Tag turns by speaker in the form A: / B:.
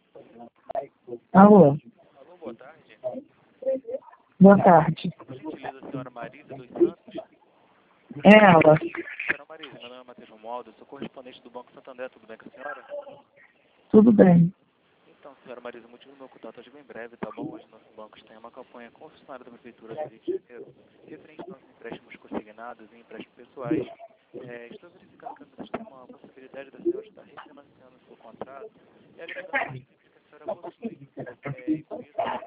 A: Alô,
B: Alô, boa tarde.
A: boa tarde.
B: Por gentileza, a senhora Marisa dos Santos.
A: É ela.
B: Senhora Marisa, meu nome é Matheus Romualdo, eu sou correspondente do Banco Santander, tudo bem com a senhora?
A: Tudo bem.
B: Então, senhora Marisa, o motivo do meu contato hoje bem breve, tá bom? Hoje nosso banco tem uma campanha com o funcionário da Prefeitura do Rio de Janeiro, referente aos empréstimos consignados e empréstimos pessoais. Estou verificando que existe uma possibilidade da senhora estar refinanciando o seu contrato e agregando os benefícios que a senhora possui. E com isso,